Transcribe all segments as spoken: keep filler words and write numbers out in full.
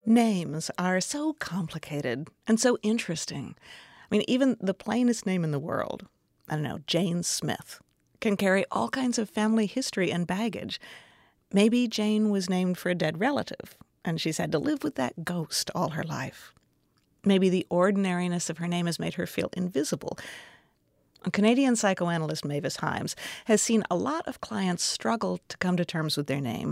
Names are so complicated and so interesting. I mean, even the plainest name in the world, I don't know, Jane Smith, can carry all kinds of family history and baggage. Maybe Jane was named for a dead relative, and she's had to live with that ghost all her life. Maybe the ordinariness of her name has made her feel invisible. Canadian psychoanalyst Mavis Himes has seen a lot of clients struggle to come to terms with their name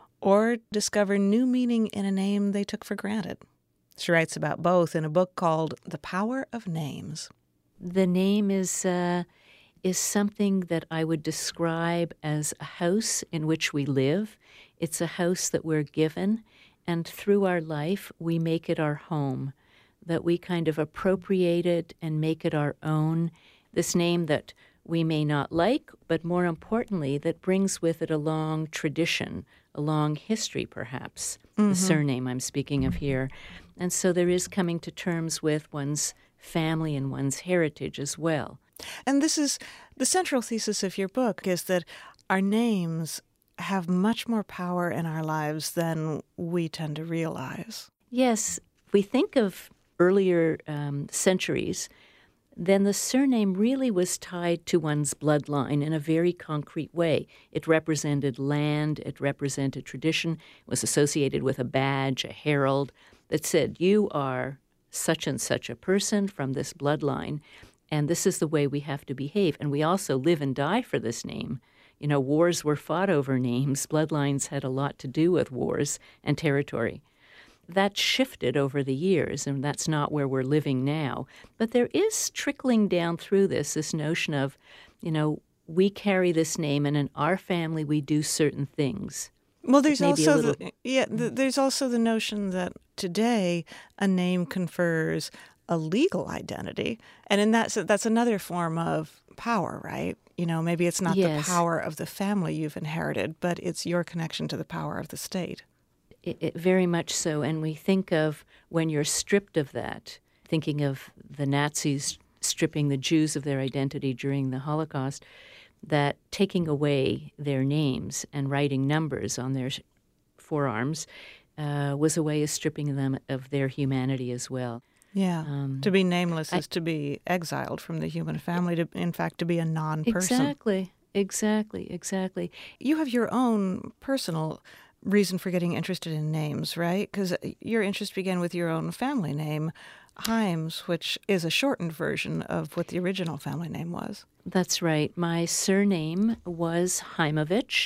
or discover new meaning in a name they took for granted. She writes about both in a book called The Power of Names. The name is uh, is something that I would describe as a house in which we live. It's a house that we're given, and through our life we make it our home, that we kind of appropriate it and make it our own. This name that we may not like, but more importantly, that brings with it a long tradition, a long history, perhaps, mm-hmm. the surname I'm speaking of here. And so there is coming to terms with one's family and one's heritage as well. And this is the central thesis of your book, is that our names have much more power in our lives than we tend to realize. Yes, if we think of earlier um, centuries, then the surname really was tied to one's bloodline in a very concrete way. It represented land, it represented tradition, it was associated with a badge, a herald that said, you are such and such a person from this bloodline, and this is the way we have to behave. And we also live and die for this name. You know, wars were fought over names. Bloodlines had a lot to do with wars and territory. That shifted over the years, and that's not where we're living now. But there is trickling down through this, this notion of, you know, we carry this name, and in our family we do certain things. Well, there's Maybe also little... the, yeah, the, there's also the notion that today a name confers a legal identity, and in that sense, that's another form of power, right? You know, maybe it's not yes. the power of the family you've inherited, but it's your connection to the power of the state. It, it, very much so. And we think of when you're stripped of that, thinking of the Nazis stripping the Jews of their identity during the Holocaust, that taking away their names and writing numbers on their forearms uh, was a way of stripping them of their humanity as well. Yeah. Um, to be nameless I, is to be exiled from the human family, to, in fact, to be a non-person. Exactly, exactly, exactly. You have your own personal reason for getting interested in names, right? Because your interest began with your own family name, Himes, which is a shortened version of what the original family name was. That's right. My surname was Haimovich,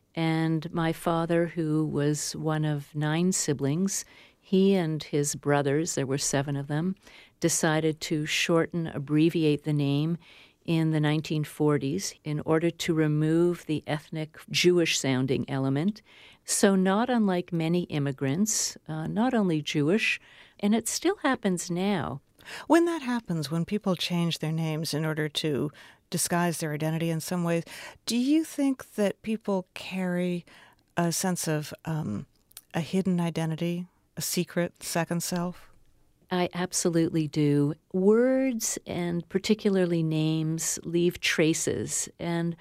and my father, who was one of nine siblings, he and his brothers, there were seven of them, decided to shorten, abbreviate the name in the nineteen forties in order to remove the ethnic Jewish-sounding element. So not unlike many immigrants, uh, not only Jewish, and it still happens now. When that happens, when people change their names in order to disguise their identity in some ways, do you think that people carry a sense of um, a hidden identity, a secret second self? I absolutely do. Words, and particularly names, leave traces. And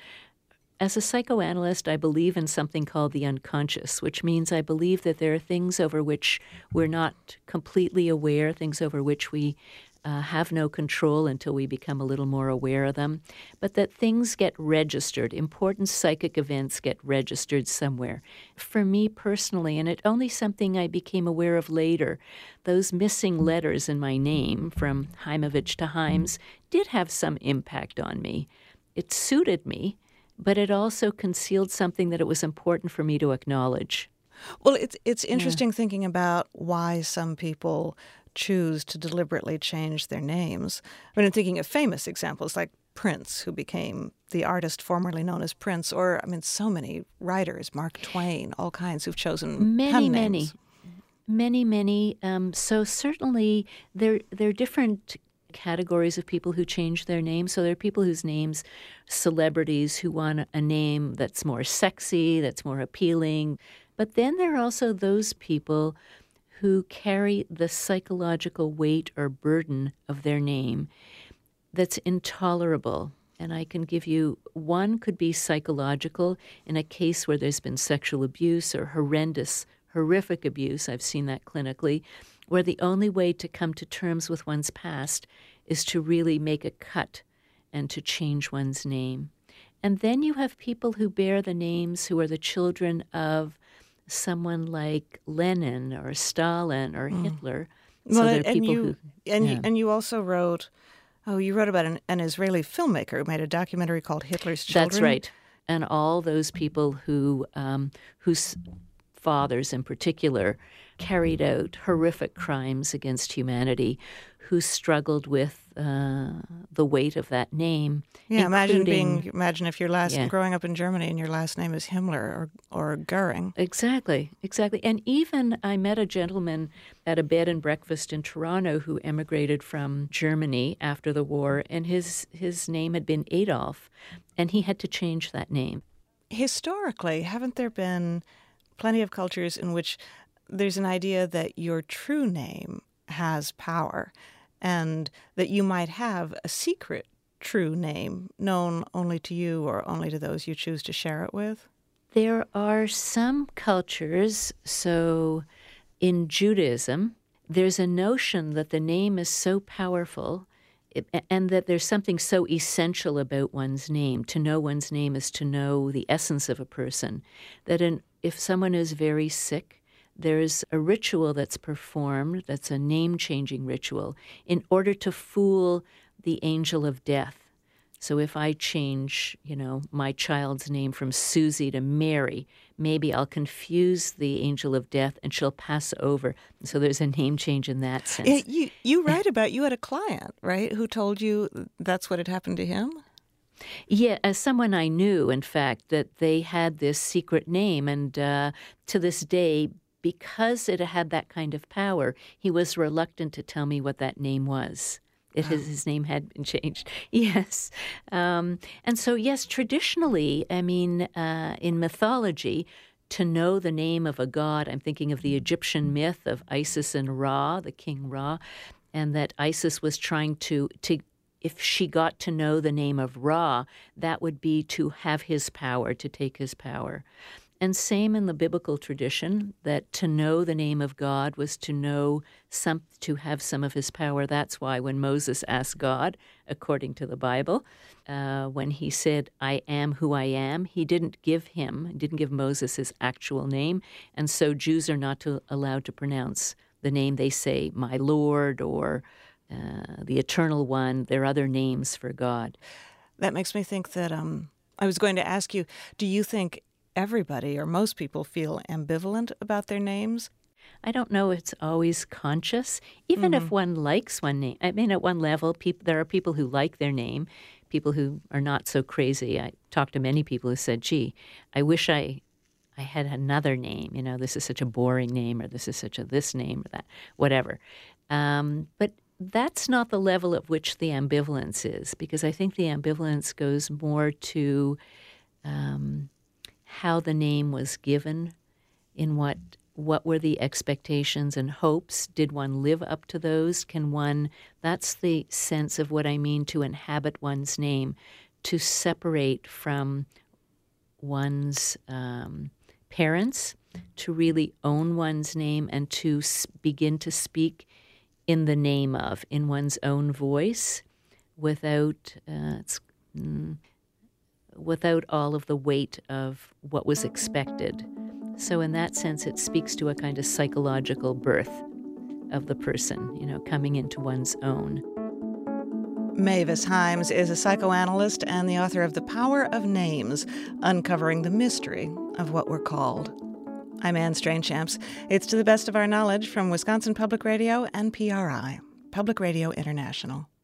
as a psychoanalyst, I believe in something called the unconscious, which means I believe that there are things over which we're not completely aware, things over which we uh, have no control until we become a little more aware of them, but that things get registered, important psychic events get registered somewhere. For me personally, and it's only something I became aware of later, those missing letters in my name, from Haimovich to Himes, did have some impact on me. It suited me, but it also concealed something that it was important for me to acknowledge. Well, it's it's interesting yeah. thinking about why some people choose to deliberately change their names. I mean, I'm thinking of famous examples like Prince, who became the artist formerly known as Prince, or, I mean, so many writers, Mark Twain, all kinds who've chosen many, pen many, names. Many, many. Um, so certainly there, there are different categories of people who change their names. So there are people whose names, celebrities who want a name that's more sexy, that's more appealing. But then there are also those people who carry the psychological weight or burden of their name that's intolerable. And I can give you, one could be psychological in a case where there's been sexual abuse or horrendous, horrific abuse, I've seen that clinically, where the only way to come to terms with one's past is to really make a cut and to change one's name. And then you have people who bear the names who are the children of someone like Lenin or Stalin or Mm. Hitler. Well, So there and, are people you who... and yeah. you, and you also wrote, oh, you wrote about an, an Israeli filmmaker who made a documentary called Hitler's Children. That's right. And all those people who um, whose fathers in particular carried out horrific crimes against humanity, who struggled with uh, the weight of that name. Yeah, imagine including- being imagine if your last Yeah. growing up in Germany and your last name is Himmler or or Goering. Exactly, exactly. And even I met a gentleman at a bed and breakfast in Toronto who emigrated from Germany after the war, and his his name had been Adolf, and he had to change that name. Historically, haven't there been plenty of cultures in which there's an idea that your true name has power and that you might have a secret true name known only to you or only to those you choose to share it with? There are some cultures, so in Judaism, there's a notion that the name is so powerful it- and that there's something so essential about one's name. To know one's name is to know the essence of a person. That in, if someone is very sick, there's a ritual that's performed that's a name-changing ritual in order to fool the angel of death. So if I change, you know, my child's name from Susie to Mary, maybe I'll confuse the angel of death and she'll pass over. So there's a name change in that sense. Yeah, you you write about you had a client, right, who told you that's what had happened to him? Yeah, as someone I knew, in fact, that they had this secret name, and uh, to this day, because it had that kind of power, he was reluctant to tell me what that name was. It, his, his name had been changed. Yes. Um, and so, yes, traditionally, I mean, uh, in mythology, to know the name of a god, I'm thinking of the Egyptian myth of Isis and Ra, the king Ra, and that Isis was trying to, to if she got to know the name of Ra, that would be to have his power, to take his power. And same in the biblical tradition, that to know the name of God was to know some, to have some of his power. That's why when Moses asked God, according to the Bible, uh, when he said, I am who I am, he didn't give him, didn't give Moses his actual name. And so Jews are not to, allowed to pronounce the name. They say, my Lord, or uh, the Eternal One. There are other names for God. That makes me think that um, I was going to ask you, do you think everybody or most people feel ambivalent about their names? I don't know if it's always conscious. Even Mm-hmm. if one likes one name, I mean, at one level, peop there are people who like their name, people who are not so crazy. I talked to many people who said, gee, I wish I I had another name. You know, this is such a boring name, or this is such a this name, or that, whatever. Um, but that's not the level at which the ambivalence is, because I think the ambivalence goes more to um, how the name was given, in what what were the expectations and hopes? Did one live up to those? Can one, that's the sense of what I mean to inhabit one's name, to separate from one's um, parents, to really own one's name, and to s- begin to speak in the name of, in one's own voice, without uh, it's, mm, without all of the weight of what was expected. So in that sense, it speaks to a kind of psychological birth of the person, you know, coming into one's own. Mavis Himes is a psychoanalyst and the author of The Power of Names, Uncovering the Mystery of What We're Called. I'm Anne Strainchamps. It's To the Best of Our Knowledge from Wisconsin Public Radio and P R I, Public Radio International.